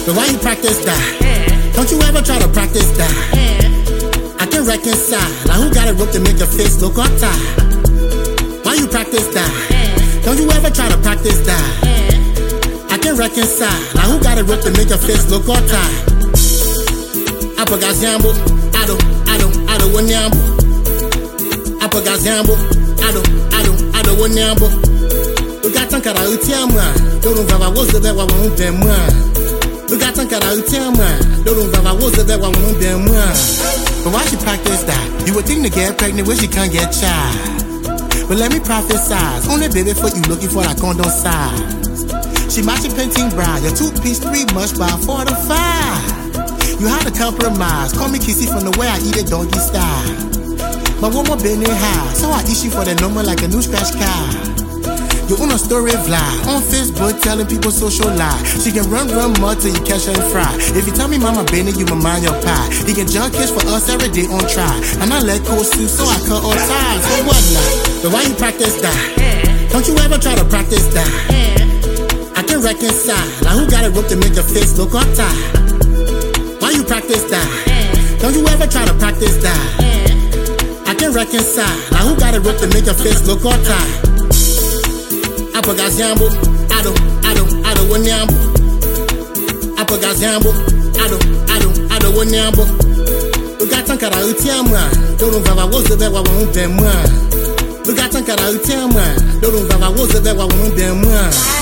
But why you practice that? Don't you ever try to practice that? I can reconcile. Now who got a rope to make your face look all tight? Why you practice that? Don't you ever try to practice that? I can reconcile. Now who got a rope to make your face look all tight? Apagaziambo, I don't want nyambo. Apagaziambo, I don't want nyambo. We got some kind of utiama. Don't have a was the bed one them one. We got some kind of utiama. Don't have a was the bed one them one. But why she practice that? You would think to get pregnant when she can't get child. But let me prophesize. Only baby for you looking for a condom size. She matching painting bra. Your 2-piece 3 much by 4 to 5. You had to compromise. Call me Kissy from the way I eat a doggy style. My woman been in high, so I issue for the number like a new scratch car. You on a story vlog on Facebook telling people social lie. She can run mud till you catch her and fry. If you tell me mama Benny, you ma mind your pie. He can junk kiss for us every day on try. And I let go suit so I cut all ties. So what now? But why you practice that? Don't you ever try to practice that? I can reconcile. Now who got a rope to make your face look all tight? Why you practice that? Don't you ever try to practice that? I can reconcile. Now who got a rope to make your face look all tight? Apagaziambo, I don't want nyambo. Apagaziambo, I don't want nyambo. We got some kind of utiama. Don't have a was the bed one them one. We got some kind of utiama. Don't have a was the bed one them one.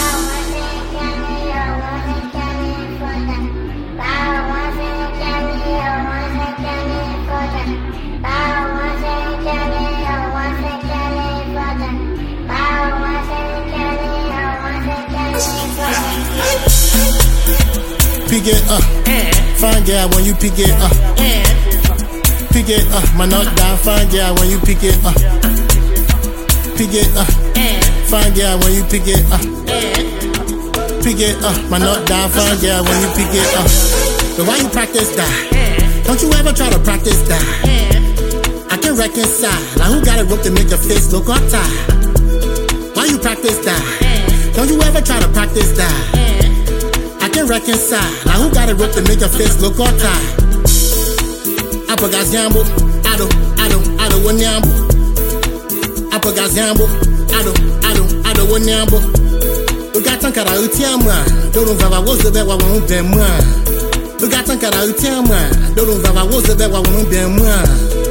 Pick it up, fine girl when you pick it up. Pick it up, my knock down, fine girl when you pick it up. Pick it up, fine girl when you pick it up. Pick it up, my knock down, fine girl when you pick it up. But why you practice that? Don't you ever try to practice that? I can reconcile. Now who got a rope to make your face look all tight? Why you practice that? Don't you ever try to practice that? I can reconcile. Now who got a rope to make your face look all tight? Apagaziambo, I don't want nyambo. Apagaziambo, I don't want nyambo. We got some kind of utiama. Don't have a was the bed one them one. We got some kind of utiama. Don't have a was the bed one them one.